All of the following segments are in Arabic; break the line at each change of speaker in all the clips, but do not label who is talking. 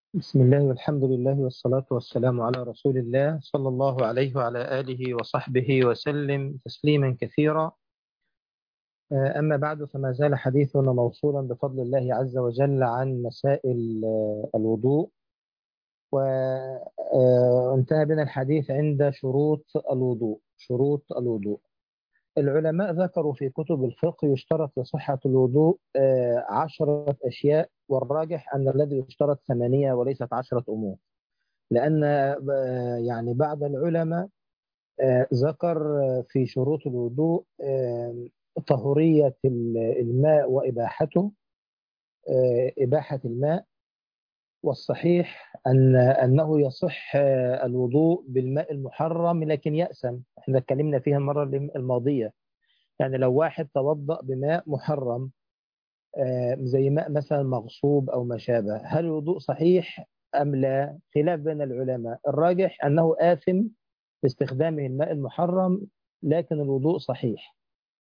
بسم الله والحمد لله والصلاة والسلام على رسول الله صلى الله عليه وعلى آله وصحبه وسلم تسليما كثيرا. أما بعد فما زال حديثنا موصولا بفضل الله عز وجل عن مسائل الوضوء. وانتهى بنا الحديث عند شروط الوضوء. شروط الوضوء، العلماء ذكروا في كتب الفقه يشترط لصحة الوضوء 10 أشياء، والراجح أن الذي يشترط 8 وليست 10 أمور. لأن يعني بعض العلماء ذكر في شروط الوضوء طهورية الماء وإباحته، إباحة الماء. والصحيح أنه يصح الوضوء بالماء المحرم لكن يأسم. احنا اتكلمنا فيها المرة الماضية. يعني لو واحد توضأ بماء محرم زي ماء مثلا مغصوب أو ما شابه، هل الوضوء صحيح أم لا؟ خلاف بين العلماء. الراجح أنه آثم باستخدامه الماء المحرم، لكن الوضوء صحيح.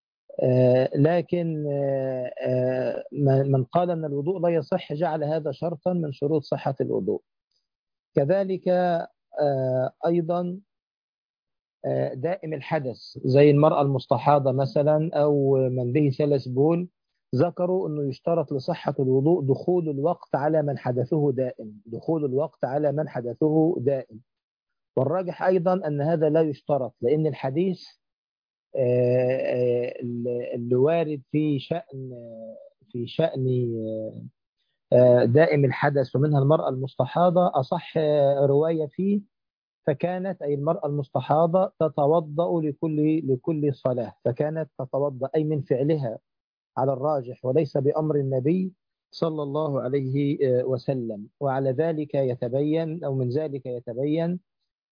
لكن من قال أن الوضوء لا يصح جعل هذا شرطا من شروط صحة الوضوء. كذلك أيضا دائم الحدث زي المرأة المستحاضة مثلا أو من به سلس بول، ذكروا أنه يشترط لصحة الوضوء دخول الوقت على من حدثه دائم، دخول الوقت على من حدثه دائم. والراجح أيضا أن هذا لا يشترط، لأن الحديث اللي وارد في شأن دائم الحدث ومنها المرأة المستحاضة أصح رواية فيه. فكانت أي المرأة المستحاضة تتوضأ لكل صلاة، فكانت تتوضأ أي من فعلها على الراجح وليس بأمر النبي صلى الله عليه وسلم. وعلى ذلك يتبين أو من ذلك يتبين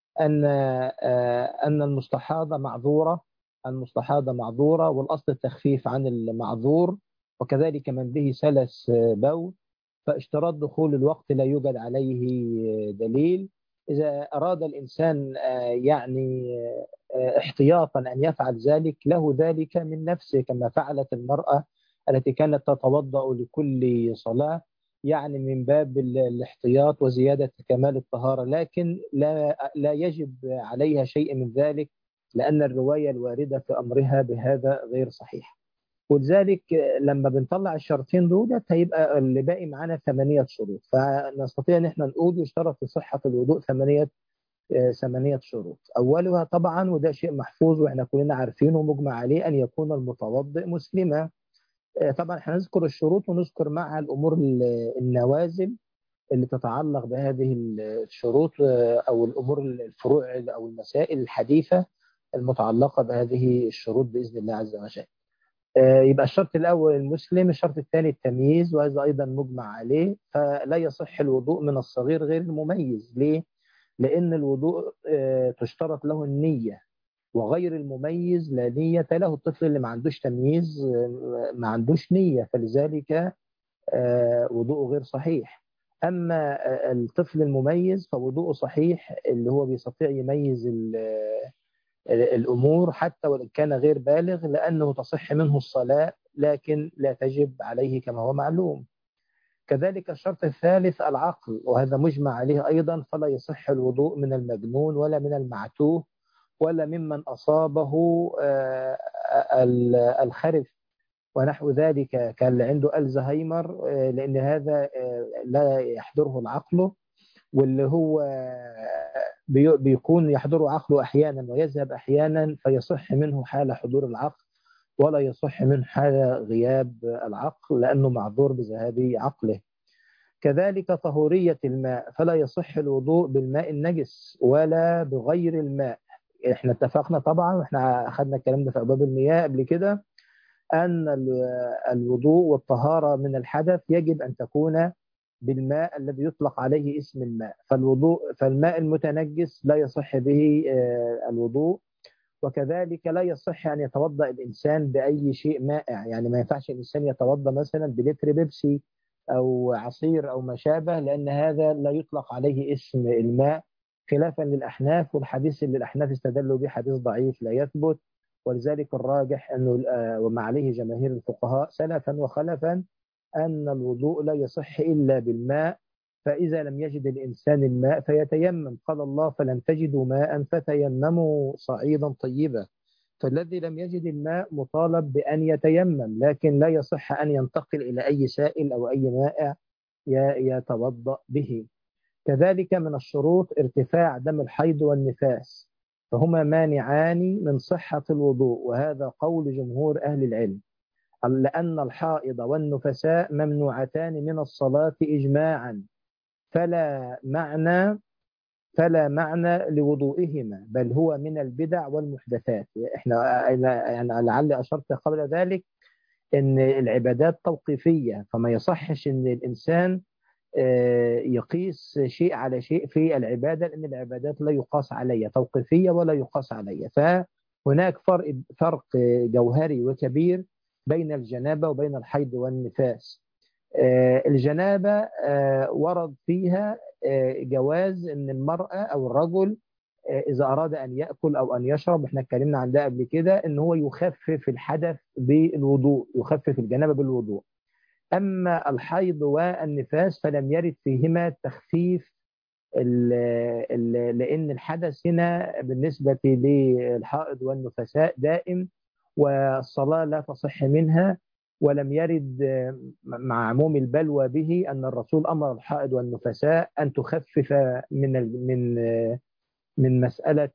أن المستحاضة معذورة. المستحاضة معذورة، والأصل التخفيف عن المعذور. وكذلك من به سلس بول، فاشتراط دخول الوقت لا يوجد عليه دليل. إذا أراد الإنسان يعني احتياطا أن يفعل ذلك له ذلك من نفسه، كما فعلت المرأة التي كانت تتوضأ لكل صلاة، يعني من باب الاحتياط وزيادة كمال الطهارة. لكن لا يجب عليها شيء من ذلك، لأن الرواية الواردة في أمرها بهذا غير صحيحة. ولذلك لما بنطلع الشرطين دول هيبقى اللي باقي معانا 8 شروط، فنستطيع ان احنا نقول يشترط في صحة الوضوء 8 شروط. اولها طبعا، وده شيء محفوظ واحنا كلنا عارفينه ومجمع عليه، ان يكون المتوضئ مسلما. طبعا هنذكر الشروط ونذكر معها الامور النوازل اللي تتعلق بهذه الشروط، او الامور الفروع او المسائل الحديثة المتعلقة بهذه الشروط بإذن الله عز وجل. يبقى الشرط الأول المسلم، الشرط الثاني التمييز، وهذا أيضا مجمع عليه. فلا يصح الوضوء من الصغير غير المميز. ليه؟ لأن الوضوء تشترط له النية، وغير المميز لا نية له. الطفل اللي ما عندوش تمييز ما عندوش نية، فلذلك وضوءه غير صحيح. أما الطفل المميز فوضوءه صحيح، اللي هو بيستطيع يميز الأمور حتى وإن كان غير بالغ، لأنه تصح منه الصلاة لكن لا تجب عليه كما هو معلوم. كذلك الشرط الثالث العقل، وهذا مجمع عليه أيضا. فلا يصح الوضوء من المجنون ولا من المعتوه ولا ممن أصابه الخرف ونحو ذلك، كان اللي عنده الزهايمر، لأن هذا لا يحضره العقل، واللي هو بيكون يحضر عقله أحيانا ويذهب أحيانا، فيصح منه حال حضور العقل ولا يصح منه حال غياب العقل، لأنه معذور بذهاب عقله. كذلك طهورية الماء، فلا يصح الوضوء بالماء النجس ولا بغير الماء. احنا اتفقنا طبعا، واحنا اخذنا الكلام ده في ابواب المياه قبل كده، ان الوضوء والطهارة من الحدث يجب ان تكون بالماء الذي يطلق عليه اسم الماء. فالماء المتنجس لا يصح به الوضوء. وكذلك لا يصح أن يتوضأ الإنسان بأي شيء مائع. يعني ما ينفعش الإنسان يتوضأ مثلا بلتر بيبسي أو عصير أو ما شابه، لأن هذا لا يطلق عليه اسم الماء، خلافا للأحناف. والحديث اللي الأحناف استدلوا به حديث ضعيف لا يثبت. ولذلك الراجح أنه وما عليه جماهير الفقهاء سلفا وخلفا أن الوضوء لا يصح إلا بالماء. فإذا لم يجد الإنسان الماء فيتيمم. قال الله فلم تجدوا ماء فتيمموا صعيدا طيبا. فالذي لم يجد الماء مطالب بأن يتيمم، لكن لا يصح أن ينتقل إلى أي سائل أو أي مائع يتوضأ به. كذلك من الشروط ارتفاع دم الحيض والنفاس، فهما مانعان من صحة الوضوء، وهذا قول جمهور أهل العلم، لأن الحائض والنفساء ممنوعتان من الصلاة إجماعا، فلا معنى فلا معنى لوضوئهما، بل هو من البدع والمحدثات. احنا يعني لعلي أشرت قبل ذلك ان العبادات توقيفية، فما يصحش ان الإنسان يقيس شيء على شيء في العبادة، لأن العبادات لا يقاس عليها، توقيفية ولا يقاس عليها. فهناك فرق جوهري وكبير بين الجنابة وبين الحيض والنفاس. الجنابة ورد فيها جواز أن المرأة أو الرجل إذا أراد أن يأكل أو أن يشرب، احنا اتكلمنا عن ده قبل كده، أن هو يخفف الحدث بالوضوء، يخفف الجنابة بالوضوء. أما الحيض والنفاس فلم يرد فيهما تخفيف لأن الحدث هنا بالنسبة للحائض والنفساء دائم، والصلاة لا تصح منها. ولم يرد مع عموم البلوى به أن الرسول أمر الحائض والنفساء أن تخفف من مسألة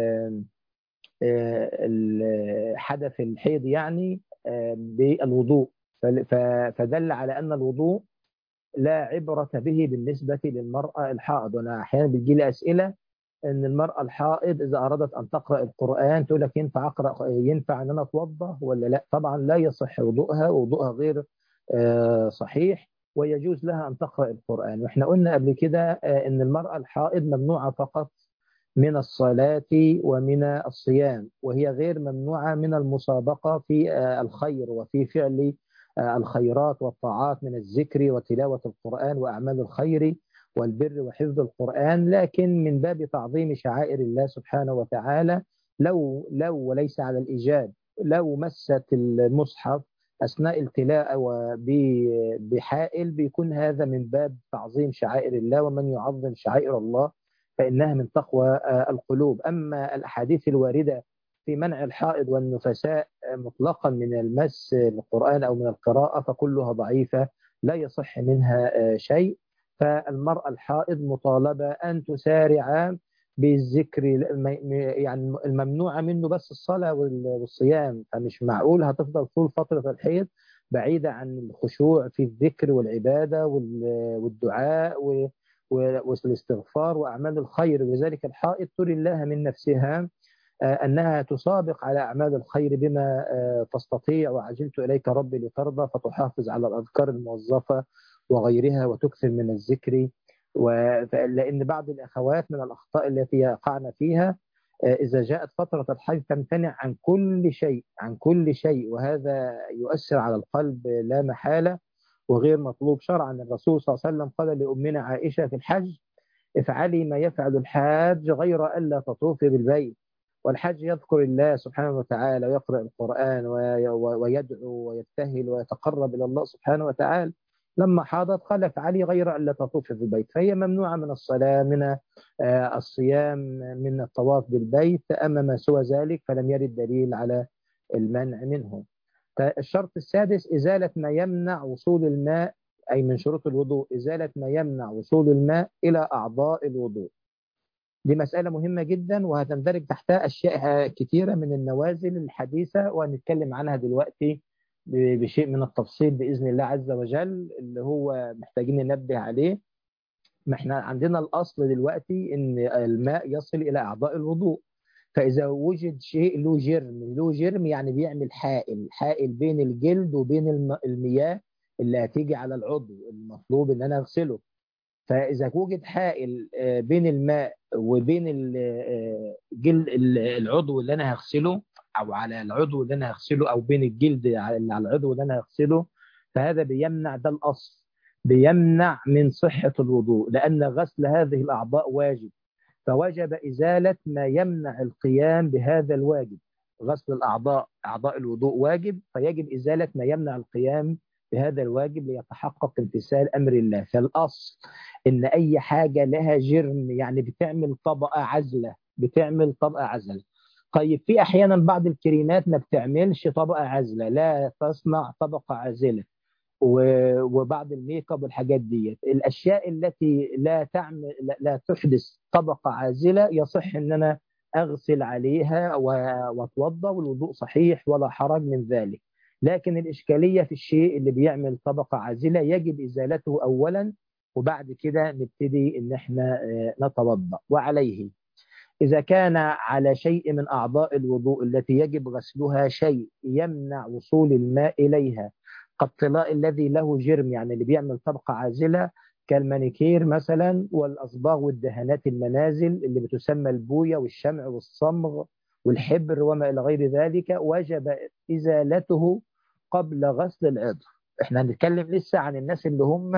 حدث الحيض يعني بالوضوء. فدل على أن الوضوء لا عبرة به بالنسبة للمرأة الحائض. وأنا أحيانا بتجي لي أسئلة أن المرأة الحائض إذا أرادت أن تقرأ القرآن تقول لك ينفع أن أنا أتوضأ ولا لا؟ طبعا لا يصح وضوءها غير صحيح، ويجوز لها أن تقرأ القرآن. وإحنا قلنا قبل كده أن المرأة الحائض ممنوعة فقط من الصلاة ومن الصيام، وهي غير ممنوعة من المسابقة في الخير وفي فعل الخيرات والطاعات من الذكر وتلاوة القرآن وأعمال الخير والبر وحفظ القرآن، لكن من باب تعظيم شعائر الله سبحانه وتعالى. لو وليس على الإيجاب، لو مست المصحف أثناء التلاوة بحائل بيكون هذا من باب تعظيم شعائر الله، ومن يعظم شعائر الله فإنها من تقوى القلوب. أما الأحاديث الواردة في منع الحائض والنفساء مطلقا من المس القرآن أو من القراءة فكلها ضعيفة لا يصح منها شيء. فالمرأة الحائض مطالبة أن تسارع بالذكر، يعني الممنوعة منه بس الصلاة والصيام، فمش معقول هتفضل طول فترة الحيض بعيدة عن الخشوع في الذكر والعبادة والدعاء والاستغفار وأعمال الخير. لذلك الحائض تري الله من نفسها أنها تسابق على أعمال الخير بما تستطيع، وعجلت إليك ربي لترضى، فتحافظ على الأذكار الموظفة وغيرها وتكثر من الذكر. لأن بعض الأخوات من الأخطاء التي يقعن فيها إذا جاءت فترة الحيض تمتنع عن كل شيء، وهذا يؤثر على القلب لا محالة وغير مطلوب شرعا. الرسول صلى الله عليه وسلم قال لأمنا عائشة في الحج: افعلي ما يفعل الحاج غير ألا تطوفي بالبيت. والحج يذكر الله سبحانه وتعالى ويقرأ القرآن ويدعو ويبتهل ويتقرب إلى الله سبحانه وتعالى. لما حاضت قال افعلي غير ألا تطوفي بالبيت، فهي ممنوعة من الصلاة، من الصيام، من الطواف بالبيت. أما ما سوى ذلك فلم يرد دليل على المنع منه. فالشرط السادس إزالة ما يمنع وصول الماء، أي من شروط الوضوء إزالة ما يمنع وصول الماء إلى أعضاء الوضوء. دي مسألة مهمة جدا وهتندرج تحتها أشياء كثيرة من النوازل الحديثة، وهنتكلم عنها دلوقتي بشيء من التفصيل بإذن الله عز وجل، اللي هو محتاجين ننبه عليه. ما احنا عندنا الأصل دلوقتي إن الماء يصل إلى أعضاء الوضوء، فإذا وجد شيء له جرم يعني بيعمل حائل بين الجلد وبين المياه اللي هتيجي على العضو المطلوب إن أنا أغسله. فإذا وجد حائل بين الماء وبين جلد العضو اللي أنا هغسله، أو على العضو اللي أنا هغسله، أو بين الجلد على العضو اللي أنا هغسله، فهذا بيمنع، ده الأصل، بيمنع من صحة الوضوء، لأن غسل هذه الأعضاء واجب، فوجب إزالة ما يمنع القيام بهذا الواجب. غسل أعضاء الوضوء واجب، فيجب إزالة ما يمنع القيام بهذا الواجب ليتحقق امتثال أمر الله. فالأصل إن أي حاجة لها جرم يعني بتعمل طبقة عزلة، بتعمل طبقة عزلة. طيب في أحيانا بعض الكريمات ما بتعملش طبقة عزلة، لا تصنع طبقة عازلة، وبعض الميك اب والحاجات دي، الاشياء التي لا تعمل لا تحدث طبقه عازله يصح ان انا اغسل عليها واتوضا والوضوء صحيح ولا حرج من ذلك. لكن الاشكاليه في الشيء اللي بيعمل طبقه عازله يجب ازالته اولا، وبعد كده نبتدي ان احنا نتوضا. وعليه إذا كان على شيء من أعضاء الوضوء التي يجب غسلها شيء يمنع وصول الماء إليها كالطلاء الذي له جرم، يعني اللي بيعمل طبقة عازلة، كالمانيكير مثلا، والأصباغ والدهانات المنازل اللي بتسمى البوية والشمع والصمغ والحبر وما إلى غير ذلك، وجب إزالته قبل غسل العضو. احنا هنتكلم لسه عن الناس اللي هم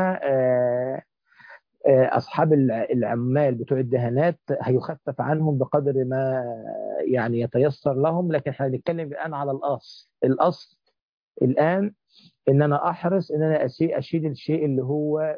أصحاب العمال بتوع الدهانات، هيخفف عنهم بقدر ما يعني يتيسر لهم، لكن احنا هنتكلم الآن على الأصل. الأصل الآن إن أنا أحرص إن أنا أشيل الشيء اللي هو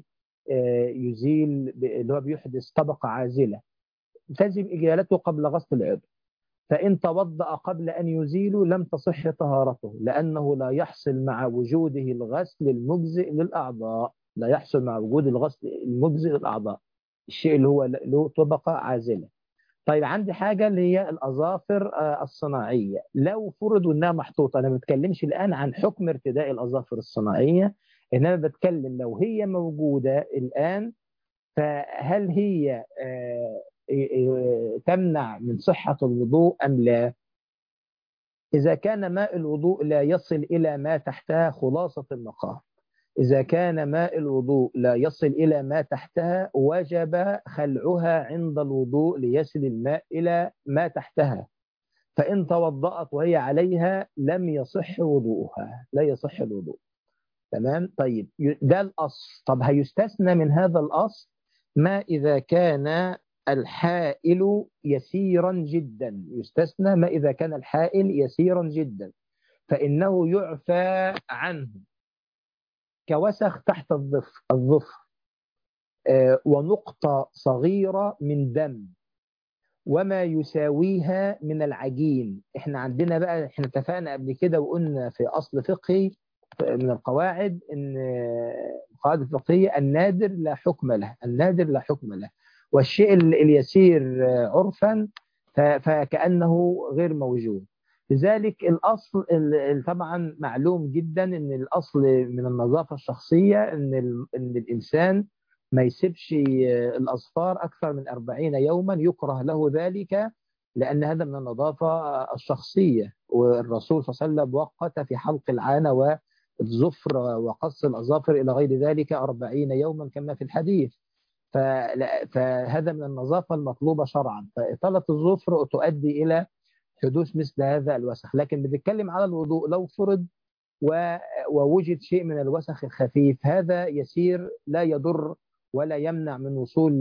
يزيل اللي هو بيحدث طبقة عازلة، تجب إزالته قبل غسل العضو. فإن توضأ قبل أن يزيله لم تصح طهارته، لأنه لا يحصل مع وجوده الغسل المجزئ للأعضاء، لا يحصل مع وجود الغسل المجزئ للأعضاء، الشيء اللي هو له طبقة عازلة. طيب عندي حاجة اللي هي الأظافر الصناعية، لو فرضوا إنها محطوطة، أنا ما بتكلمش الآن عن حكم ارتداء الأظافر الصناعية، إنما بتكلم لو هي موجودة الآن، فهل هي تمنع من صحة الوضوء أم لا؟ إذا كان ماء الوضوء لا يصل إلى ما تحتها، خلاصة المقام، إذا كان ماء الوضوء لا يصل إلى ما تحتها وجب خلعها عند الوضوء ليصل الماء إلى ما تحتها، فإن توضأت وهي عليها لم يصح وضوءها، لا يصح الوضوء. تمام. طيب ده الأصل. طب هيستثنى من هذا الأصل ما إذا كان الحائل يسيرا جدا، يستثنى ما إذا كان الحائل يسيرا جدا، فإنه يعفى عنه كوسخ تحت الظفر ونقطة صغيرة من دم وما يساويها من العجين. احنا عندنا بقى، احنا اتفقنا قبل كده وقلنا في أصل فقهي من القواعد ان القواعد الفقهية النادر لا حكم له، النادر لا حكم له، والشيء اليسير عرفا فكأنه غير موجود. لذلك الأصل طبعا معلوم جدا ان الأصل من النظافة الشخصية ان الإنسان ما يسيبش الأظفار أكثر من 40 يوما، يكره له ذلك لأن هذا من النظافة الشخصية، والرسول صلى الله عليه وسلم وقت في حلق العانة والظفر وقص الأظافر إلى غير ذلك 40 يوما كما في الحديث. فهذا من النظافة المطلوبة شرعا، فإطالة الظفر تؤدي إلى حدوث مثل هذا الوسخ. لكن بنتكلم على الوضوء لو فرض ووجد شيء من الوسخ الخفيف، هذا يسير لا يضر ولا يمنع من وصول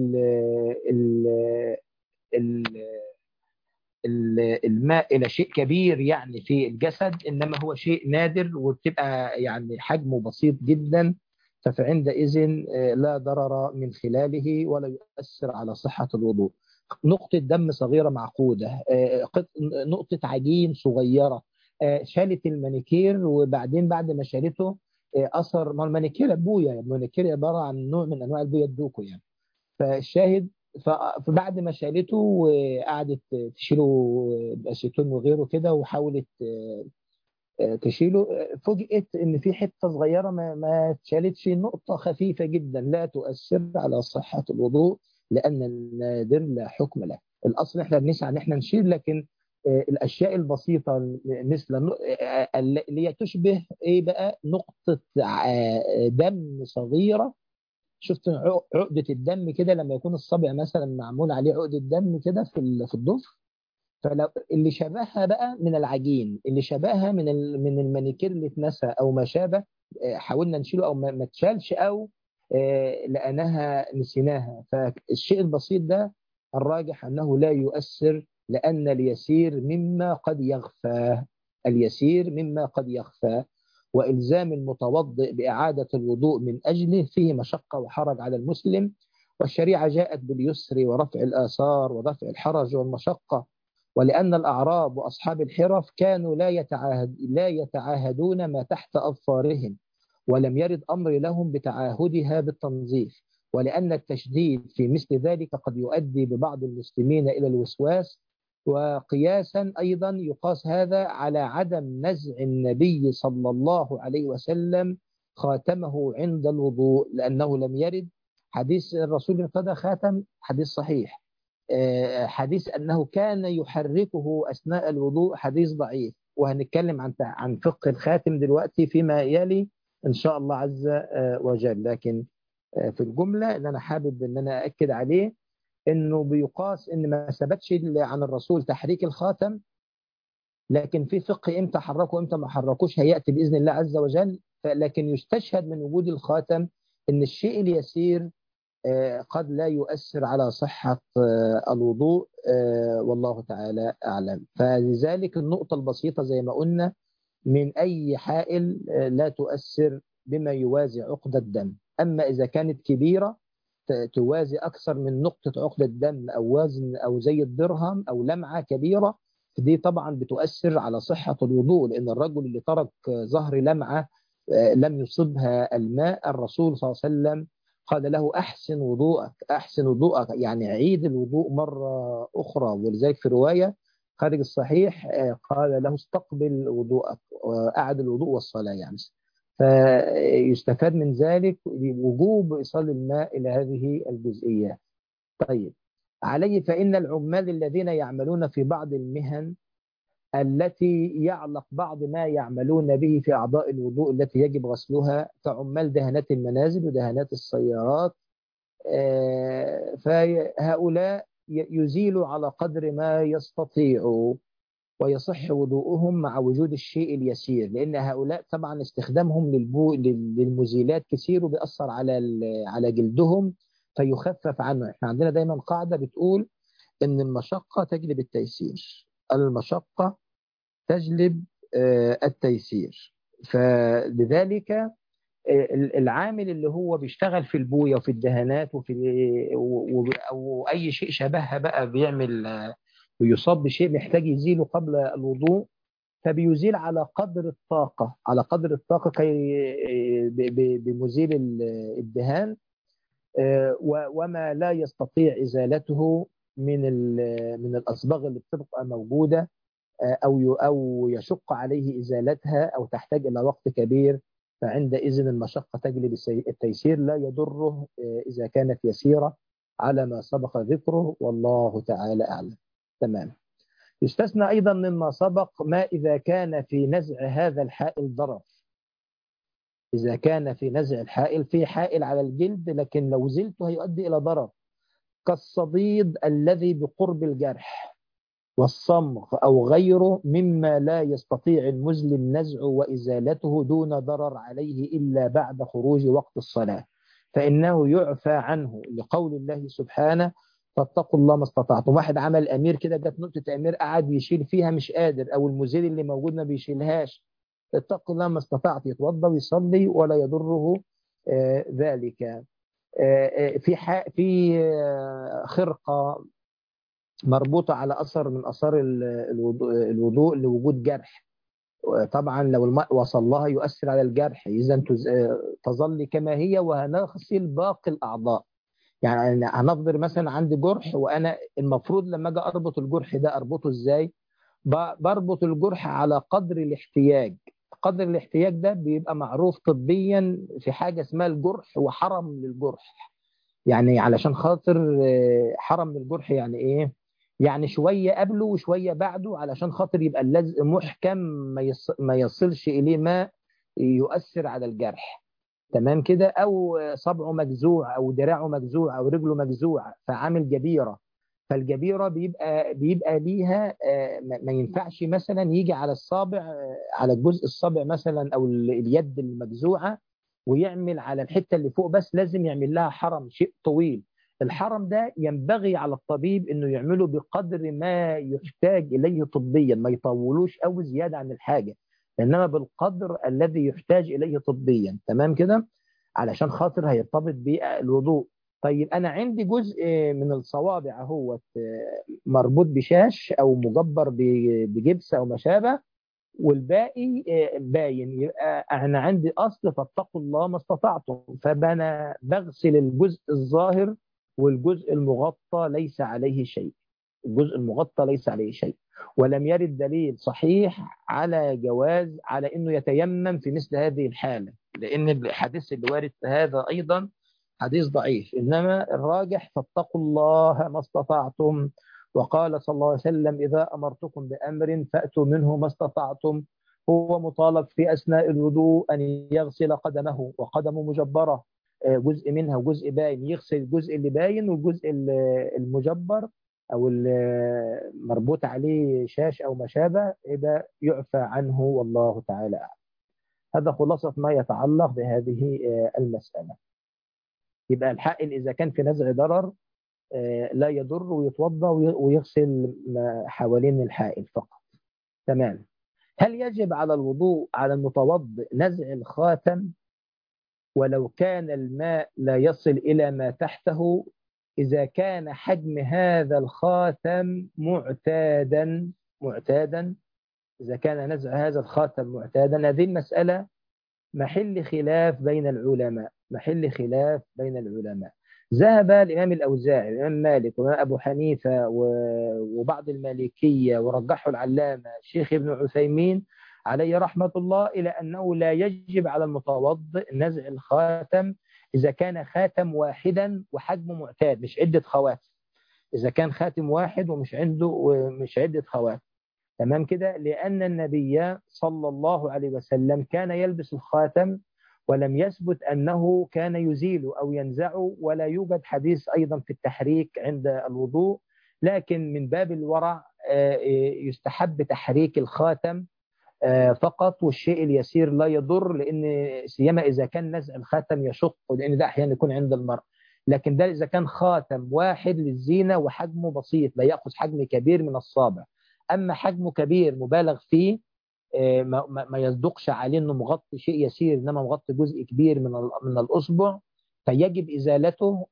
الماء إلى شيء كبير يعني في الجسد، إنما هو شيء نادر وبتبقى يعني حجمه بسيط جدا، فعندئذ لا ضرر من خلاله ولا يؤثر على صحة الوضوء. نقطة دم صغيرة معقودة، نقطة عجين صغيرة، شالت المانيكير وبعدين بعد ما شالته أثر، ما المانيكير بويا، المانيكير عبارة عن نوع من أنواع البويا الدوكو يعني. فالشاهد فبعد ما شالته وقعدت تشيله بأسيتون وغيره كده وحاولت تشيله، فوجئت ان في حته صغيره ما اتشالتش، نقطه خفيفه جدا لا تؤثر على صحه الوضوء، لان النادر لا حكم له. الاصل احنا بنسعى ان احنا نشيل، لكن الاشياء البسيطه مثل اللي هي تشبه ايه بقى، نقطه دم صغيره. شفت عقده الدم كده لما يكون الصبع مثلا معمول عليه عقده دم كده في الضفر، فلو اللي شبهها بقى من العجين، اللي شبهها من المانيكير اللي اتنسى او ما شابه، حاولنا نشيله او ما اتشالش، او لانها نسيناها، فالشيء البسيط ده الراجح انه لا يؤثر، لان اليسير مما قد يخفى، اليسير مما قد يخفى. وإلزام المتوضئ بإعادة الوضوء من أجله فيه مشقة وحرج على المسلم. والشريعة جاءت باليسر ورفع الآثار ودفع الحرج والمشقة. ولأن الأعراب وأصحاب الحرف كانوا لا يتعاهدون ما تحت أظفارهم، ولم يرد أمر لهم بتعاهدها بالتنظيف. ولأن التشديد في مثل ذلك قد يؤدي ببعض المسلمين إلى الوسواس. وقياسا أيضا يقاس هذا على عدم نزع النبي صلى الله عليه وسلم خاتمه عند الوضوء، لأنه لم يرد حديث الرسول ارتدى خاتم، حديث صحيح. حديث أنه كان يحركه أثناء الوضوء، حديث ضعيف. وهنتكلم عن فقه الخاتم دلوقتي فيما يلي إن شاء الله عز وجل. لكن في الجملة اللي أنا حابب أن أنا أأكد عليه إنه بيقاس إن ما ثبتش عن الرسول تحريك الخاتم، لكن في فقه إمتى حركه وإمتى ما حركوش هيأتي بإذن الله عز وجل. لكن يستشهد من وجود الخاتم إن الشيء اليسير قد لا يؤثر على صحة الوضوء، والله تعالى أعلم. فلذلك النقطة البسيطة زي ما قلنا، من أي حائل لا تؤثر بما يوازي عقدة الدم. أما إذا كانت كبيرة توازي أكثر من نقطة عقدة دم أو وزن أو زي الدرهم أو لمعة كبيرة، دي طبعا بتؤثر على صحة الوضوء. لأن الرجل اللي ترك ظهر لمعة لم يصبها الماء، الرسول صلى الله عليه وسلم قال له أحسن وضوءك، أحسن وضوءك، يعني عيد الوضوء مرة أخرى. ولذلك في رواية خارج الصحيح قال له استقبل وضوءك وأعد الوضوء والصلاة يعني. فيستفاد من ذلك وجوب إيصال الماء إلى هذه الجزئية. طيب، عليه فإن العمال الذين يعملون في بعض المهن التي يعلق بعض ما يعملون به في أعضاء الوضوء التي يجب غسلها، كعمال دهانات المنازل ودهانات السيارات، فهؤلاء يزيلوا على قدر ما يستطيعوا ويصح وضوءهم مع وجود الشيء اليسير. لأن هؤلاء طبعا استخدامهم للمزيلات كثير وبيأثر على جلدهم فيخفف عنه. احنا عندنا دايما قاعدة بتقول إن المشقة تجلب التيسير، المشقة تجلب التيسير. فلذلك العامل اللي هو بيشتغل في البوية وفي الدهانات أو أي شيء شبهها بقى بيعمل ويصاب بشيء محتاج يزيله قبل الوضوء، فبيزيل على قدر الطاقة، على قدر الطاقة بمزيل الدهان، وما لا يستطيع إزالته من الأصباغ اللي بتبقى موجودة أو يشق عليه إزالتها أو تحتاج إلى وقت كبير، فعندئذ المشقة تجلب التيسير، لا يضره إذا كانت يسيرة على ما سبق ذكره، والله تعالى أعلم. تمام. يستثنى أيضا مما سبق ما إذا كان في نزع هذا الحائل ضرر. إذا كان في نزع الحائل في حائل على الجلد لكن لو زلته هيؤدي إلى ضرر، كالصديد الذي بقرب الجرح والصمغ أو غيره مما لا يستطيع المسلم نزعه وإزالته دون ضرر عليه إلا بعد خروج وقت الصلاة، فإنه يعفى عنه لقول الله سبحانه فاتقوا الله ما استطعتم. واحد عمل أمير كده، جت نقطة أمير قعد يشيل فيها مش قادر، أو المزيل اللي موجود ما بيشيلهاش، اتقوا الله ما استطعت، يتوضا ويصلي ولا يضره ذلك. في خرقة مربوطة على أثر من أثار الوضوء لوجود جرح، طبعا لو الماء وصل لها يؤثر على الجرح، إذا تظل كما هي وهنغسل باقي الأعضاء. يعني هنفضل مثلا عندي جرح وأنا المفروض لما أجي أربط الجرح ده أربطه إزاي؟ بربط الجرح على قدر الاحتياج. قدر الاحتياج ده بيبقى معروف طبيا في حاجة اسمها الجرح وحرم للجرح. يعني علشان خاطر حرم للجرح يعني إيه؟ يعني شوية قبله وشوية بعده علشان خاطر يبقى اللزق محكم ما يصلش إليه ماء يؤثر على الجرح. تمام كده؟ أو صبعه مجزوع أو دراعه مجزوع أو رجله مجزوع فعامل جبيرة، فالجبيرة بيبقى ليها ما ينفعش مثلا يجي على الصابع على الجزء الصابع مثلا أو اليد المجزوعة ويعمل على الحتة اللي فوق بس، لازم يعمل لها حرم شيء طويل. الحرم ده ينبغي على الطبيب انه يعمله بقدر ما يحتاج اليه طبيا، ما يطولوش قوي زياده عن الحاجه، إنما بالقدر الذي يحتاج إليه طبيا. تمام كده، علشان خاطر هيرتبط بالوضوء. طيب أنا عندي جزء من الصوابع هو مربوط بشاش أو مجبر بجبس أو ما شابه، والباقي باين، يبقى أنا عندي أصل فاتقوا الله ما استطعتم، فأنا بغسل الجزء الظاهر والجزء المغطى ليس عليه شيء. الجزء المغطى ليس عليه شيء، ولم يرد دليل صحيح على جواز على انه يتيمم في مثل هذه الحاله، لان الحديث اللي وارد في هذا ايضا حديث ضعيف. انما الراجح فاتقوا الله ما استطعتم، وقال صلى الله عليه وسلم اذا امرتكم بامر فاتوا منه ما استطعتم. هو مطالب في اثناء الوضوء ان يغسل قدمه، وقدمه مجبره، جزء منها وجزء باين، يغسل الجزء اللي باين والجزء المجبر او المربوط عليه شاش او ما شابه يبقى يعفى عنه، والله تعالى اعلم. هذا خلاصه ما يتعلق بهذه المساله. يبقى الحائل اذا كان في نزع ضرر لا يضر، ويتوضا ويغسل ما حوالين الحائل فقط. تمام. هل يجب على الوضوء على المتوضئ نزع الخاتم ولو كان الماء لا يصل إلى ما تحته، إذا كان حجم هذا الخاتم معتادا، إذا كان نزع هذا الخاتم معتادا؟ هذه المسألة محل خلاف بين العلماء. ذهب الإمام الأوزاعي والإمام مالك والإمام أبو حنيفة وبعض المالكية، ورجحه العلامة الشيخ ابن عثيمين عليه رحمة الله إلى أنه لا يجب على المتوضئ نزع الخاتم إذا كان خاتم واحدا وحجمه معتاد، مش عدة خواتم. إذا كان خاتم واحد ومش عدة خواتم. تمام كده، لأن النبي صلى الله عليه وسلم كان يلبس الخاتم ولم يثبت أنه كان يزيله أو ينزعه، ولا يوجد حديث أيضا في التحريك عند الوضوء. لكن من باب الورع يستحب تحريك الخاتم فقط، والشيء اليسير لا يضر، لأن سيما إذا كان نزع الخاتم يشق، لأن ده أحيانا يكون عند المرء. لكن ده إذا كان خاتم واحد للزينة وحجمه بسيط لا يأخذ حجم كبير من الصابع. أما حجمه كبير مبالغ فيه ما يصدقش عليه انه مغطي شيء يسير، انما مغطي جزء كبير من الاصبع، فيجب ازالته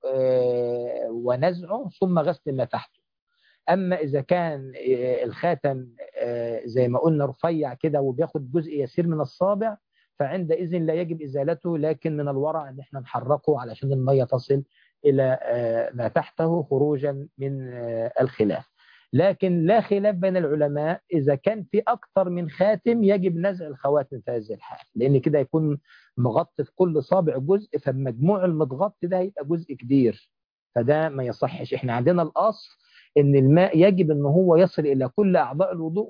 ونزعه ثم غسل ما تحته. اما اذا كان الخاتم زي ما قلنا رفيع كده وبياخد جزء يسير من الصابع، فعندئذ لا يجب ازالته، لكن من الورع ان احنا نحركه علشان الميه تصل الى ما تحته خروجا من الخلاف. لكن لا خلاف بين العلماء إذا كان في أكثر من خاتم يجب نزع الخواتم في هذه الحال، لأن كده يكون مغطي في كل صابع جزء، فمجموع المتغطي ده هيبقى جزء كبير، فده ما يصحش. احنا عندنا الأصل إن الماء يجب إن هو يصل إلى كل أعضاء الوضوء،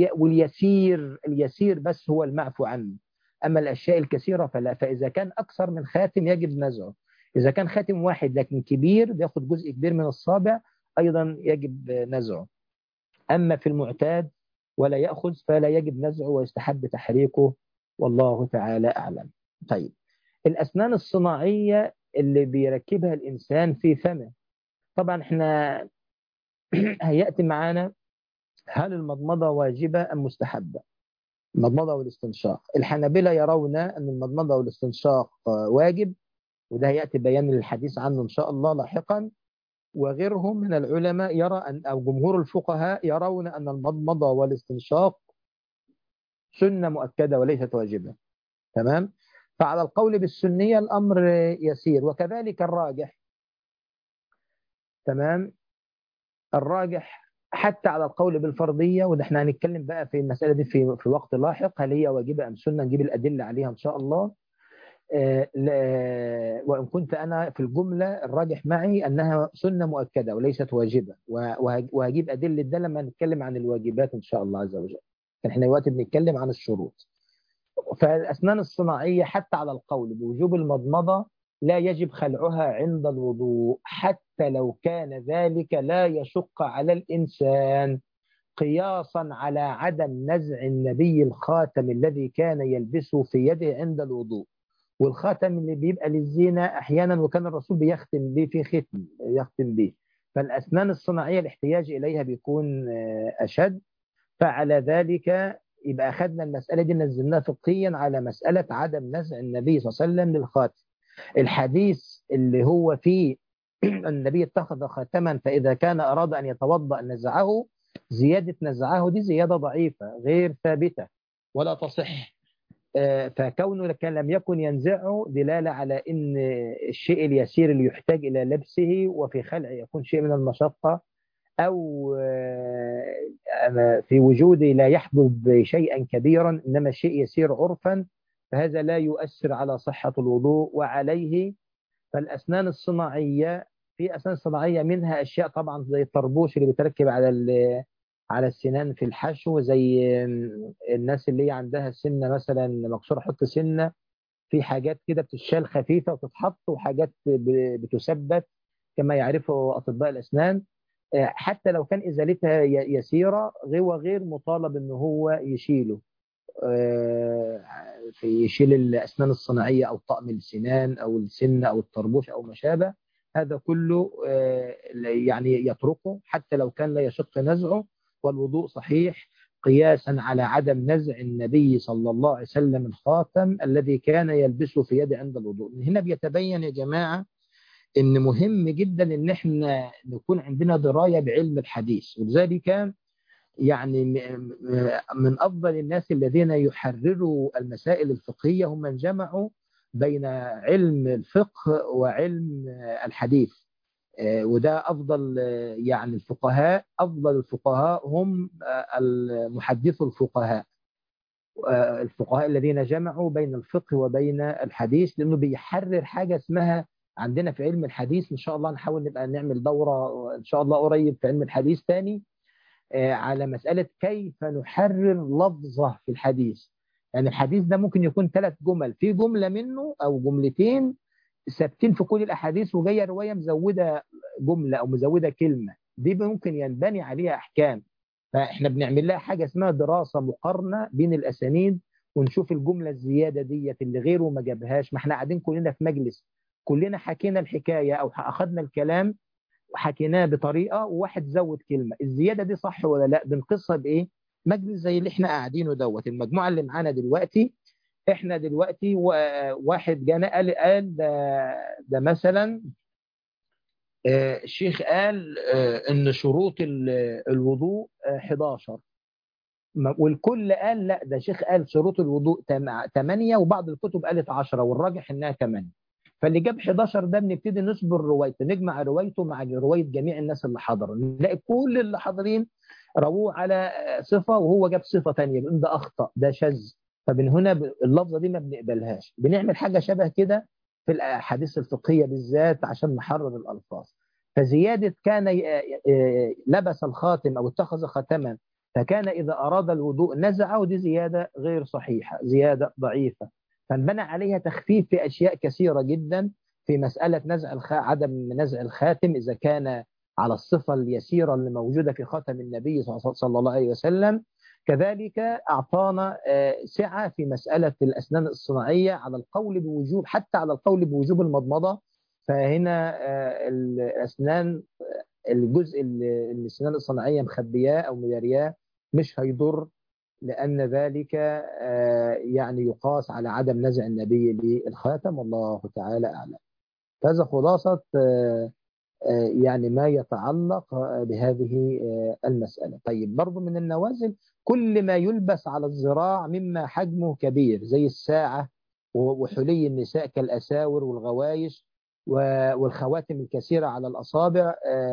اليسير بس هو المعفو عنه، أما الأشياء الكثيرة فلا. فإذا كان أكثر من خاتم يجب نزعه. إذا كان خاتم واحد لكن كبير بياخد جزء كبير من الصابع أيضا يجب نزعه. أما في المعتاد ولا يأخذ فلا يجب نزعه ويستحب تحريكه، والله تعالى أعلم. طيب، الأسنان الصناعية اللي بيركبها الإنسان في فمه، طبعا احنا هيأتي معانا هل المضمضة واجبة أم مستحبة؟ المضمضة والاستنشاق. الحنابلة يرون أن المضمضة والاستنشاق واجب، وده هيأتي بيان الحديث عنه إن شاء الله لاحقا. وغيرهم من العلماء يرى أو جمهور الفقهاء يرون أن المضمضة والاستنشاق سنة مؤكدة وليست واجبة. تمام. فعلى القول بالسنية الأمر يسير، وكذلك الراجح. تمام. الراجح حتى على القول بالفرضية، وده احنا هنتكلم بقى في المسألة دي في وقت لاحق، هل هي واجبة أم سنة، نجيب الأدلة عليها إن شاء الله. وإن كنت أنا في الجملة الراجح معي أنها سنة مؤكدة وليست واجبة، وهجيب أدلة ده لما نتكلم عن الواجبات إن شاء الله عز وجل. احنا دلوقتي بنتكلم عن الشروط. فالأسنان الصناعية حتى على القول بوجوب المضمضة لا يجب خلعها عند الوضوء، حتى لو كان ذلك لا يشق على الإنسان، قياسا على عدم نزع النبي الخاتم الذي كان يلبسه في يده عند الوضوء. والخاتم اللي بيبقى للزينة أحيانا وكان الرسول بيختم به في ختم يختم به، فالأسنان الصناعية الاحتياج إليها بيكون أشد. فعلى ذلك يبقى أخذنا المسألة دي نزلناها فقهيا على مسألة عدم نزع النبي صلى الله عليه وسلم للخاتم. الحديث اللي هو فيه النبي اتخذ خاتما فإذا كان أراد أن يتوضأ نزعه، زيادة نزعه دي زيادة ضعيفة غير ثابتة ولا تصح. فكونه كان لم يكن ينزعه دلالة على أن الشيء اليسير اللي يحتاج إلى لبسه وفي خلعه يكون شيء من المشقة، أو في وجوده لا يحدث شيئا كبيرا إنما شيء يسير عرفا، فهذا لا يؤثر على صحة الوضوء. وعليه فالأسنان الصناعية، في أسنان صناعية منها أشياء طبعا زي الطربوش اللي بيتركب على السنان في الحشو، زي الناس اللي هي عندها سنة مثلا مكسورة حط سنة، في حاجات كده بتشال خفيفة وتتحط، وحاجات بتثبت كما يعرفه أطباء الأسنان. حتى لو كان إزالتها يسيرة غير مطالب إن هو يشيله، في يشيل الأسنان الصناعية أو طقم السنان أو السن أو الطربوش أو ما شابه. هذا كله يعني يتركه حتى لو كان لا يشق نزعه، والوضوء صحيح قياسا على عدم نزع النبي صلى الله عليه وسلم الخاتم الذي كان يلبسه في يده عند الوضوء. هنا بيتبين يا جماعة إن مهم جدا إن احنا نكون عندنا دراية بعلم الحديث، ولذلك يعني من أفضل الناس الذين يحرروا المسائل الفقهية هم من جمعوا بين علم الفقه وعلم الحديث. وده أفضل يعني الفقهاء، أفضل الفقهاء هم المحدث الفقهاء، الفقهاء الذين جمعوا بين الفقه وبين الحديث، لأنه بيحرر حاجة اسمها عندنا في علم الحديث. إن شاء الله نحاول نبقى نعمل دورة إن شاء الله قريب في علم الحديث تاني على مسألة كيف نحرر لفظة في الحديث. يعني الحديث ده ممكن يكون 3 جمل، في جملة منه أو جملتين ثابتين في كل الأحاديث، وجاية رواية مزودة جملة أو مزودة كلمة، دي ممكن ينبني عليها أحكام. فإحنا بنعمل لها حاجة اسمها دراسة مقارنة بين الأسانيد، ونشوف الجملة الزيادة ديت اللي غيره ما جابهاش. ما احنا قاعدين كلنا في مجلس، كلنا حكينا الحكاية أو أخذنا الكلام وحكيناه بطريقة وواحد زود كلمة، الزيادة دي صح ولا لا؟ بنقصها بإيه؟ مجلس زي اللي احنا قاعدينه دوت، المجموعة اللي معانا دلوقتي. احنا دلوقتي واحد جانا قال ده مثلا الشيخ قال ان شروط الوضوء 11، والكل قال لا ده شيخ قال شروط الوضوء 8، وبعض الكتب قالت 10 والراجح انها 8. فاللي جاب 11 ده بنبتدي نصبر روايته، نجمع روايته مع روايه جميع الناس اللي حضروا، نلاقي كل اللي حاضرين رووه على صفه وهو جاب صفه ثانيه، بنقول ده اخطا ده شاذ. فمن هنا اللفظه دي ما بنقبلهاش. بنعمل حاجه شبه كده في الاحاديث الفقهيه بالذات عشان نحرر الالفاظ. فزياده كان لبس الخاتم او اتخذ خاتما فكان إذا أراد الوضوء نزعه، دي زيادة غير صحيحة، زيادة ضعيفة. فانبنى عليها تخفيف في أشياء كثيرة جدا في مسألة عدم نزع الخاتم إذا كان على الصفة اليسيرة اللي موجودة في خاتم النبي صلى الله عليه وسلم. كذلك أعطانا سعة في مسألة الأسنان الصناعية على القول بوجوب، حتى على القول بوجوب المضمضة. فهنا الأسنان الجزء اللي السنان الصناعية مخبياه أو مدارياه مش هيضر، لأن ذلك يعني يقاس على عدم نزع النبي للخاتم، والله تعالى أعلم. هذا خلاصة يعني ما يتعلق بهذه المسألة. طيب برضو من النوازل كل ما يلبس على الذراع مما حجمه كبير زي الساعة وحلي النساء كالأساور والغوايش والخواتم الكثيرة على الأصابع،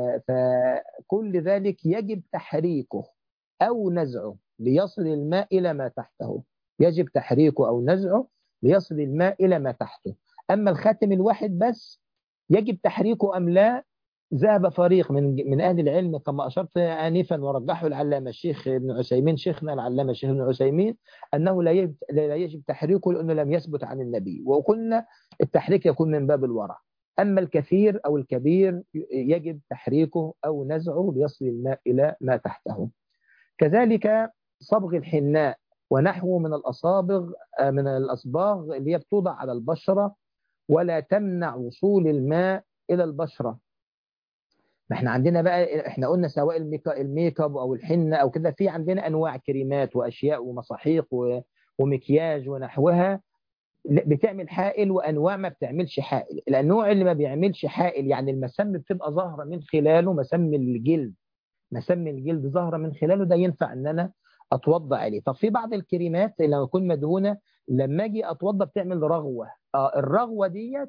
فكل ذلك يجب تحريكه أو نزعه ليصل الماء إلى ما تحته، يجب تحريكه أو نزعه ليصل الماء إلى ما تحته. أما الخاتم الواحد بس يجب تحريكه أم لا، ذهب فريق من أهل العلم كما أشرت آنفا ورجحه العلامة الشيخ ابن عثيمين، شيخنا العلامة الشيخ ابن عثيمين، أنه لا يجب تحريكه لأنه لم يثبت عن النبي، وقلنا التحريك يكون من باب الورع. أما الكثير أو الكبير يجب تحريكه أو نزعه ليصل الماء إلى ما تحته. كذلك صبغ الحناء ونحوه من من الأصباغ اللي هي بتوضع على البشرة ولا تمنع وصول الماء إلى البشرة. ما احنا عندنا بقى، احنا قلنا سواء الميك اب او الحنه او كده، في عندنا انواع كريمات واشياء ومساحيق ومكياج ونحوها بتعمل حائل، وانواع ما بتعملش حائل. النوع اللي ما بيعملش حائل يعني المسام بتبقى ظاهره من خلاله، مسام الجلد، مسام الجلد ظاهره من خلاله، ده ينفع ان انا اتوضا عليه. طب في بعض الكريمات لما تكون مدهونه، لما اجي اتوضا بتعمل رغوه. الرغوه ديت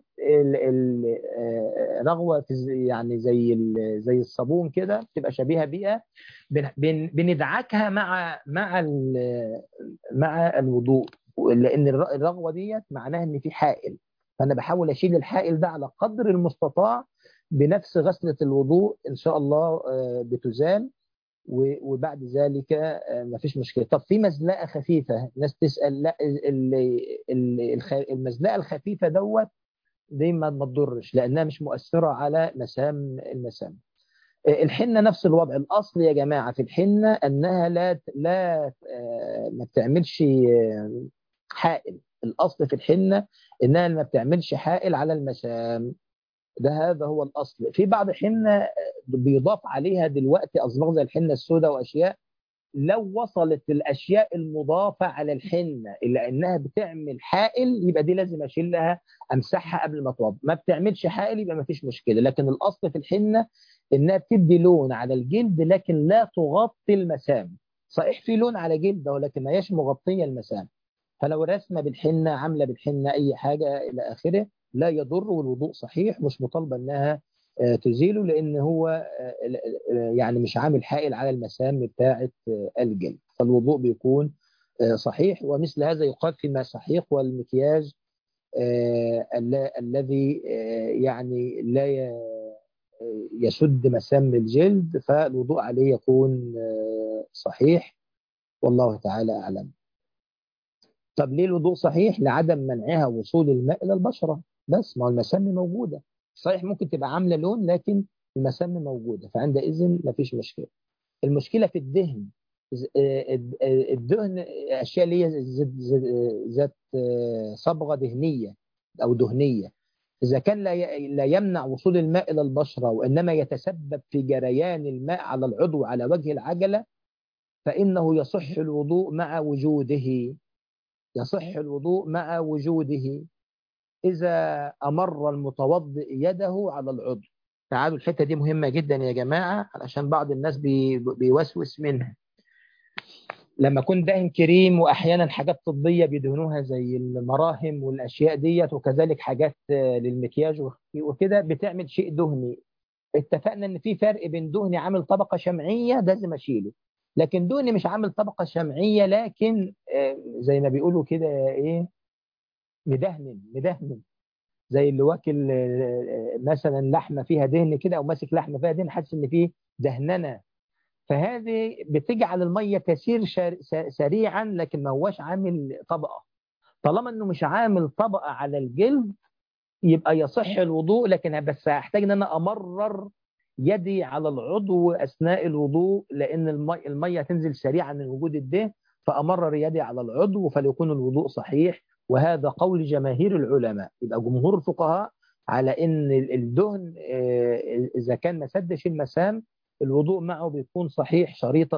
رغوه يعني زي الصابون كده، بتبقى شبيهه بيها، بندعكها مع الوضوء، لان الرغوه ديت معناها ان في حائل، فانا بحاول اشيل الحائل ده على قدر المستطاع بنفس غسله الوضوء، ان شاء الله بتزال، وبعد ذلك مفيش مشكله. طب في مزلقه خفيفه، ناس تسال، لا المزلقه الخفيفه دي ما تضرش لانها مش مؤثره على المسام. الحنه نفس الوضع. الاصل يا جماعه في الحنه انها لا ما بتعملش حائل. الاصل في الحنه انها ما بتعملش حائل على المسام، هذا هو الاصل. في بعض حنه بيضاف عليها دلوقتي اصباغ زي الحنه السوداء واشياء، لو وصلت الاشياء المضافه على الحنه الا انها بتعمل حائل، يبقى دي لازم اشيلها، امسحها قبل ما اتوضا. ما بتعملش حائل يبقى ما فيش مشكله. لكن الاصل في الحنه انها بتدي لون على الجلد لكن لا تغطي المسام. صحيح في لون على جلده ولكن ما هيش مغطيه المسام. فلو رسمه بالحنه، عامله بالحنه اي حاجه الى اخره، لا يضر، والوضوء صحيح، مش مطالبه انها تزيله، لان هو يعني مش عامل حائل على المسام بتاعه الجلد، فالوضوء بيكون صحيح. ومثل هذا يقال في المساحيق والمكياج الذي يعني لا يسد مسام الجلد، فالوضوء عليه يكون صحيح، والله تعالى أعلم. طب ليه الوضوء صحيح؟ لعدم منعها وصول الماء إلى البشرة، بس ما هو المسام موجودة. صحيح ممكن تبقى عاملة لون لكن المسام موجودة، فعندئذ ما فيش مشكلة. المشكلة في الدهن. الدهن أشياء اللي هي ذات صبغة دهنية أو دهنية، إذا كان لا يمنع وصول الماء إلى البشرة وإنما يتسبب في جريان الماء على العضو على وجه العجلة، فإنه يصح الوضوء مع وجوده. يصح الوضوء مع وجوده إذا أمر المتوضئ يده على العضو. تعالوا الحتة دي مهمة جدا يا جماعة، علشان بعض الناس بيوسوس منها. لما يكون دهن كريم، وأحيانا حاجات طبية بيدهنوها زي المراهم والأشياء ديت، وكذلك حاجات للمكياج وكده بتعمل شيء دهني. اتفقنا ان في فرق بين دهني عامل طبقة شمعية ده لازم اشيله، لكن دهني مش عامل طبقة شمعية لكن زي ما بيقولوا كده ايه، مدهن زي اللي واكل مثلا لحمة فيها دهن كده، او ماسك لحمة فيها دهن حاسس ان فيه دهننة، فهذه بتجعل المية تسير سريعا لكن ما هوش عامل طبقة. طالما انه مش عامل طبقة على الجلد يبقى يصح الوضوء، لكن بس هحتاج ان انا امرر يدي على العضو اثناء الوضوء، لان الميه تنزل سريعا من وجود الدهن، فامرر يدي على العضو فليكون الوضوء صحيح. وهذا قول جماهير العلماء. يبقى جمهور الفقهاء على ان الدهن اذا كان ما سدش المسام الوضوء معه بيكون صحيح، شريطه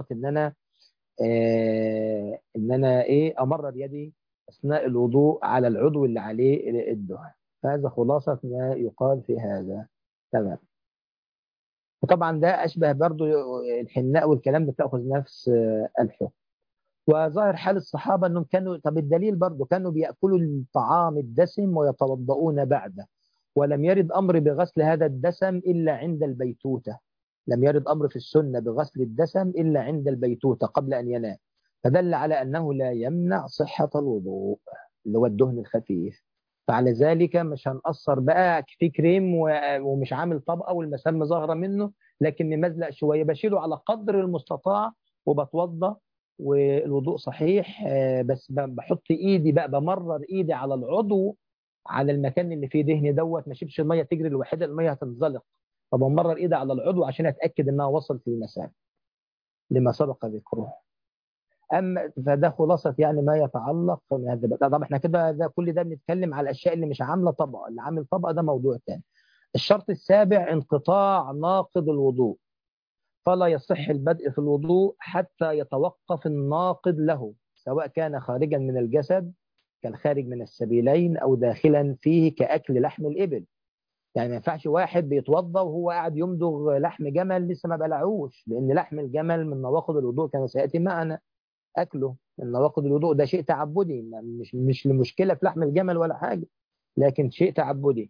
ان انا ايه امرر يدي اثناء الوضوء على العضو اللي عليه الدهن. هذا خلاصة ما يقال في هذا. تمام. وطبعا ده أشبه برضو الحناء والكلام ده، تأخذ نفس الحكم. وظاهر حال الصحابة أنهم كانوا، طب الدليل برضو كانوا بيأكلوا الطعام الدسم ويتوضؤون بعده، ولم يرد أمر بغسل هذا الدسم إلا عند البيتوتة. لم يرد أمر في السنة بغسل الدسم إلا عند البيتوتة قبل أن ينام، فدل على أنه لا يمنع صحة الوضوء اللي هو الدهن الخفيف. فعلى ذلك مش هنقصر بقى في كريم ومش عامل طبقة والمسام ظاهرة منه لكن ممزلق شوية، بشيله على قدر المستطاع وبتوضى والوضوء صحيح. بس بحط ايدي بقى، بمرر ايدي على العضو، على المكان اللي فيه دهن ما اسيبش الميه تجري لوحدها، الميه هتنزلق، فبمرر ايدي على العضو عشان اتاكد انها وصلت للمسام لما سبق ذكره. اما فده خلاصه يعني ما يتعلق من هذا. طب احنا كده كل ده بنتكلم على الاشياء اللي مش عامله طبقه، اللي عامل طبقه ده موضوع ثاني. الشرط السابع انقطاع ناقض الوضوء، فلا يصح البدء في الوضوء حتى يتوقف الناقض له، سواء كان خارجا من الجسد كالخارج من السبيلين أو داخلا فيه كأكل لحم الإبل. يعني ما ينفعش واحد بيتوضى وهو قاعد يمضغ لحم جمل لسه ما بلعوش، لأن لحم الجمل من نواقض الوضوء كما سيأتي معنا أكله من نواقض الوضوء. ده شيء تعبدي، مش لمشكلة في لحم الجمل ولا حاجة، لكن شيء تعبدي.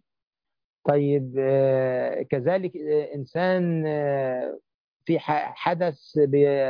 طيب كذلك إنسان في حدث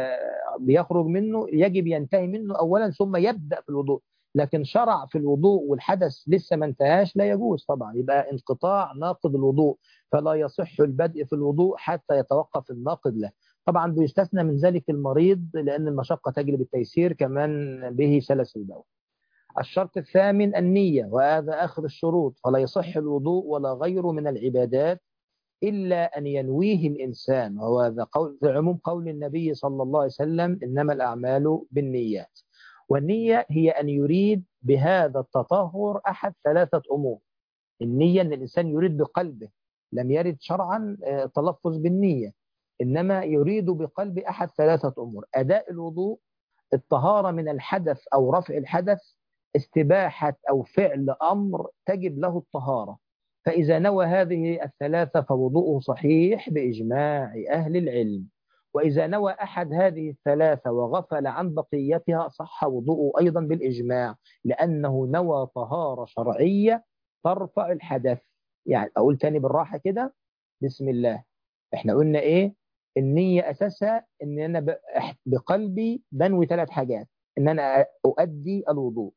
بيخرج منه يجب ينتهي منه أولا ثم يبدأ في الوضوء، لكن شرع في الوضوء والحدث لسه ما انتهاش لا يجوز طبعا، يبقى انقطاع ناقض الوضوء، فلا يصح البدء في الوضوء حتى يتوقف الناقض له. طبعا بيستثنى من ذلك المريض لأن المشقة تجلب التيسير، كمان به سلس البول. الشرط الثامن النية، وهذا آخر الشروط، فلا يصح الوضوء ولا غيره من العبادات إلا أن ينويه الإنسان، وهو هذا قول في عموم قول النبي صلى الله عليه وسلم إنما الأعمال بالنيات. والنية هي أن يريد بهذا التطهر أحد ثلاثة أمور. النية أن الإنسان يريد بقلبه، لم يرد شرعا تلفظ بالنية، إنما يريد بقلب أحد ثلاثة أمور: أداء الوضوء، الطهارة من الحدث أو رفع الحدث، استباحة أو فعل أمر تجب له الطهارة. فإذا نوى هذه الثلاثة فوضوءه صحيح بإجماع أهل العلم. وإذا نوى أحد هذه الثلاثة وغفل عن بقيتها صح وضوءه أيضا بالإجماع، لأنه نوى طهارة شرعية ترفع الحدث. يعني أقول تاني بالراحة كده: بسم الله. احنا قلنا ايه؟ النية اساسها ان انا بقلبي بنوي ثلاث حاجات: ان انا اؤدي الوضوء،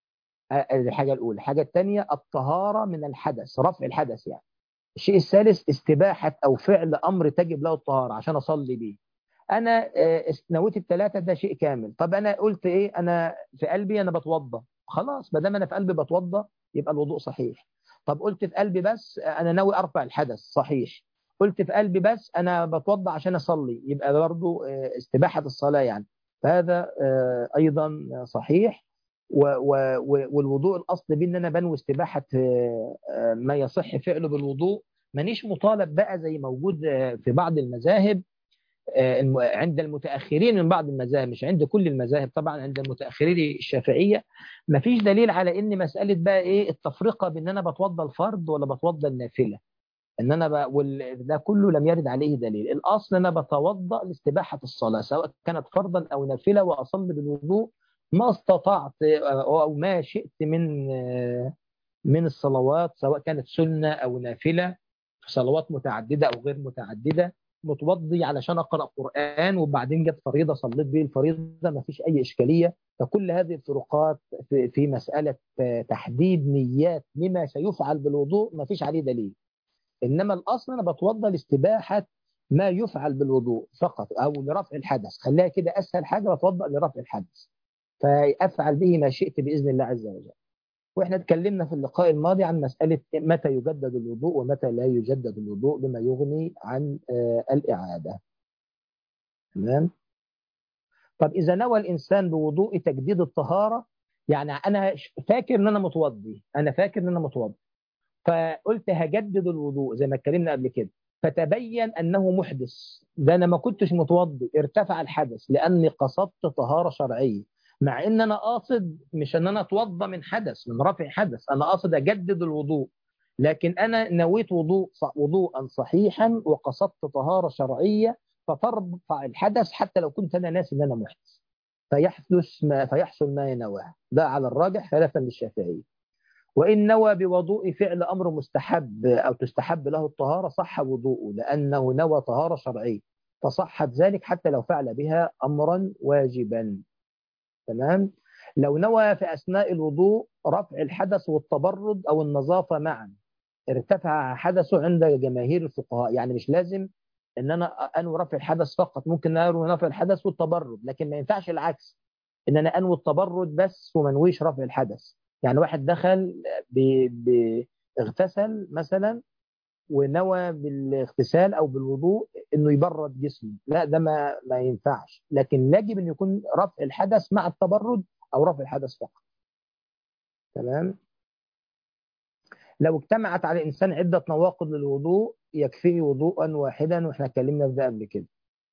الحاجة الاولى. الحاجة الثانية الطهارة من الحدث، رفع الحدث يعني. الشيء الثالث استباحة او فعل امر تجب له الطهارة عشان اصلي بيه. انا نويت الثلاثة، ده شيء كامل. طب انا قلت ايه؟ انا في قلبي انا بتوضى، خلاص ما دام انا في قلبي بتوضى يبقى الوضوء صحيح. طب قلت في قلبي بس انا ناوي ارفع الحدث، صحيح. قلت في قلبي بس انا بتوضى عشان اصلي، يبقى برضو استباحة الصلاة يعني، فهذا ايضا صحيح. والوضوء الاصل بيه ان انا بنوي استباحة ما يصح فعله بالوضوء. مانيش مطالب بقى زي موجود في بعض المذاهب، عند المتأخرين من بعض المذاهب، مش عند كل المذاهب طبعا، عند المتأخرين الشافعية ما فيش دليل على ان مسألة بقى ايه التفرقة بان انا بتوضى الفرض ولا بتوضى النافلة. ان انا ده كله لم يرد عليه دليل. الاصل انا بتوضأ لاستباحة الصلاة سواء كانت فرضا او نافلة، واصلي بالوضوء ما استطعت او ما شئت من الصلوات، سواء كانت سنة او نافلة، صلوات متعددة أو غير متعددة. متوضي علشان أقرأ قرآن وبعدين جت فريضة صليت به الفريضة، ما فيش أي إشكالية. فكل هذه الفروقات في مسألة تحديد نيات لما سيفعل بالوضوء ما فيش عليه دليل. إنما الأصل أنا بتوضى لاستباحة ما يفعل بالوضوء فقط أو لرفع الحدث، خليها كده أسهل حاجة، بتوضى لرفع الحدث فأفعل به ما شئت بإذن الله عز وجل. واحنا اتكلمنا في اللقاء الماضي عن مسألة متى يجدد الوضوء ومتى لا يجدد الوضوء بما يغني عن الإعادة. تمام. طب إذا نوى الإنسان بوضوء تجديد الطهارة، يعني أنا فاكر إن أنا متوضي، فقلت هجدد الوضوء زي ما اتكلمنا قبل كده، فتبين أنه محدث، ده أنا ما كنتش متوضي، ارتفع الحدث لأني قصدت طهارة شرعية، مع ان انا قاصد مش ان انا اتوضى من حدث من رفع حدث، انا قاصد اجدد الوضوء، لكن انا نويت وضوءا صحيحا وقصدت طهارة شرعية فترفع الحدث حتى لو كنت انا ناسي ان انا محدث، فيحصل ما ينواه. ده على الراجح خلافا للشافعي. وإن نوى بوضوء فعل أمر مستحب أو تستحب له الطهارة صح وضوءه لأنه نوى طهارة شرعية، فصحت ذلك حتى لو فعل بها أمرا واجبا. تمام. لو نوى في أثناء الوضوء رفع الحدث والتبرد أو النظافة معا ارتفع حدثه عند جماهير الفقهاء، يعني مش لازم ان انا انوي رفع الحدث فقط، ممكن انوي رفع الحدث والتبرد، لكن ما ينفعش العكس ان انا انوي التبرد بس وما انويش رفع الحدث. يعني واحد دخل ب... اغتسل مثلا ونوى بالاغتسال او بالوضوء انه يبرد جسمه، لا ده ما ينفعش، لكن يجب ان يكون رفع الحدث مع التبرد او رفع الحدث فقط. تمام. لو اجتمعت على الإنسان عدة نواقض للوضوء يكفيه وضوءا واحدا، واحنا اتكلمنا في ده قبل كده.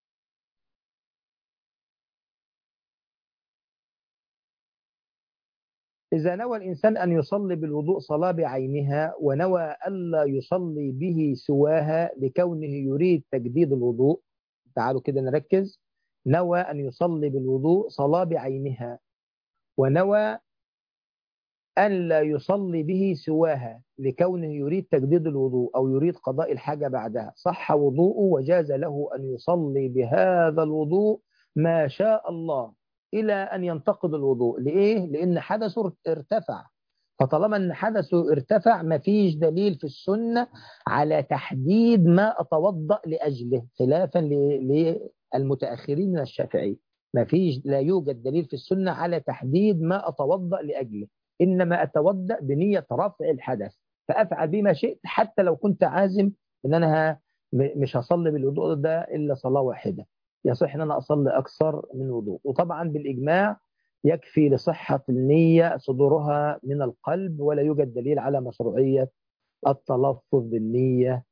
إذا نوى الإنسان أن يصلي بالوضوء صلاة بعينها، ونوى ألا يصلي به سواها لكونه يريد تجديد الوضوء، تعالوا كده نركز. نوى أن يصلي بالوضوء صلاة بعينها، ونوى أن لا يصلي به سواها لكونه يريد تجديد الوضوء أو يريد قضاء الحاجة بعدها، صح وضوءه وجاز له أن يصلي بهذا الوضوء ما شاء الله إلى أن ينتقض الوضوء. لإيه؟ لأن حدثه ارتفع. فطالما أن حدثه ارتفع مفيش دليل في السنة على تحديد ما أتوضأ لأجله، خلافا للمتأخرين من الشافعي. مفيش، لا يوجد دليل في السنة على تحديد ما أتوضأ لأجله، إنما أتودأ بنية رفع الحدث، فأفعل بما شئت حتى لو كنت عازم إن أنا مش هصلي بالوضوء ده إلا صلاة واحدة، يصح إن أنا أصلي أكثر من وضوء. وطبعا بالإجماع يكفي لصحة النية صدورها من القلب، ولا يوجد دليل على مشروعية التلفظ بالنية.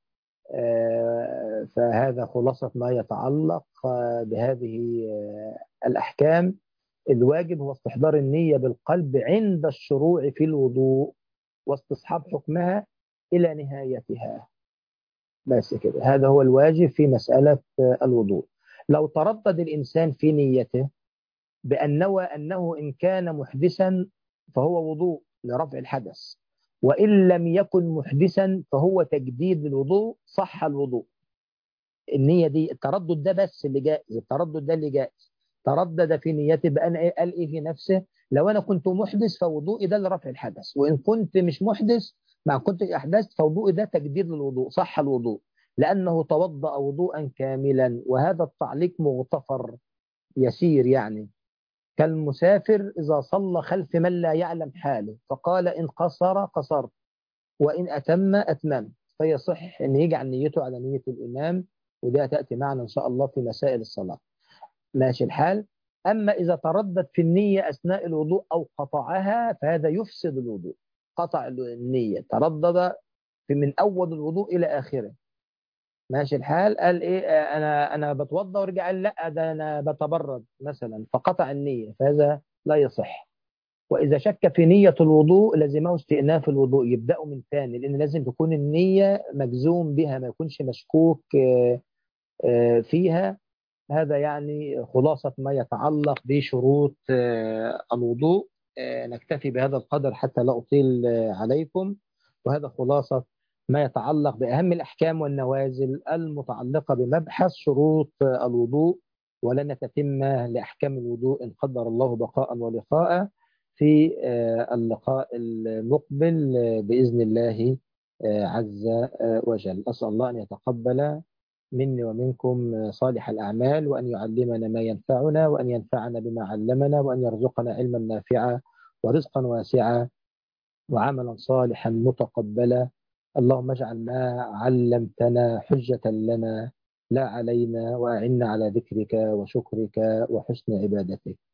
فهذا خلاصة ما يتعلق بهذه الأحكام. الواجب هو استحضار النية بالقلب عند الشروع في الوضوء، واستصحاب حكمها إلى نهايتها. بس كده، هذا هو الواجب في مسألة الوضوء. لو تردد الإنسان في نيته بأن نوى أنه إن كان محدثا فهو وضوء لرفع الحدث، وإن لم يكن محدثا فهو تجديد للوضوء، صح الوضوء. النية دي، التردد ده بس اللي جائز، التردد ده اللي جائز. تردد في نيته بأن قال إيه في نفسه؟ لو أنا كنت محدث فوضوئي ده لرفع الحدث، وإن كنت مش محدث ما كنت أحدثت فوضوئي ده تجديد للوضوء، صح الوضوء، لأنه توضأ وضوءا كاملا. وهذا التعليق مغتفر يسير، يعني كالمسافر إذا صلى خلف من لا يعلم حاله فقال إن قصر قصرت وإن أتم أتممت، فيصح أن يجعل نيته على نية الإمام، وده تأتي معنا إن شاء الله في مسائل الصلاة. ماشي الحال. أما إذا تردد في النية أثناء الوضوء أو قطعها فهذا يفسد الوضوء. قطع النية، تردد في من أول الوضوء إلى آخره، ماشي الحال، قال إيه أنا بتوضى ورجع قال لا ده أنا بتبرد مثلا فقطع النية، فهذا لا يصح. وإذا شك في نية الوضوء لزمه استئناف الوضوء، يبدأ من ثاني، لأن لازم تكون النية مجزوم بها، ما يكونش مشكوك فيها. هذا يعني خلاصة ما يتعلق بشروط الوضوء. نكتفي بهذا القدر حتى لا أطيل عليكم. وهذا خلاصة ما يتعلق بأهم الأحكام والنوازل المتعلقة بمبحث شروط الوضوء. ولن تتم لأحكام الوضوء إن قدر الله بقاء ولقاء في اللقاء المقبل بإذن الله عز وجل. أسأل الله أن يتقبل مني ومنكم صالح الأعمال، وأن يعلمنا ما ينفعنا، وأن ينفعنا بما علمنا، وأن يرزقنا علما نافعا ورزقا واسعا وعملا صالحا متقبلا. اللهم اجعل ما علمتنا حجة لنا لا علينا، وأعنا على ذكرك وشكرك وحسن عبادتك.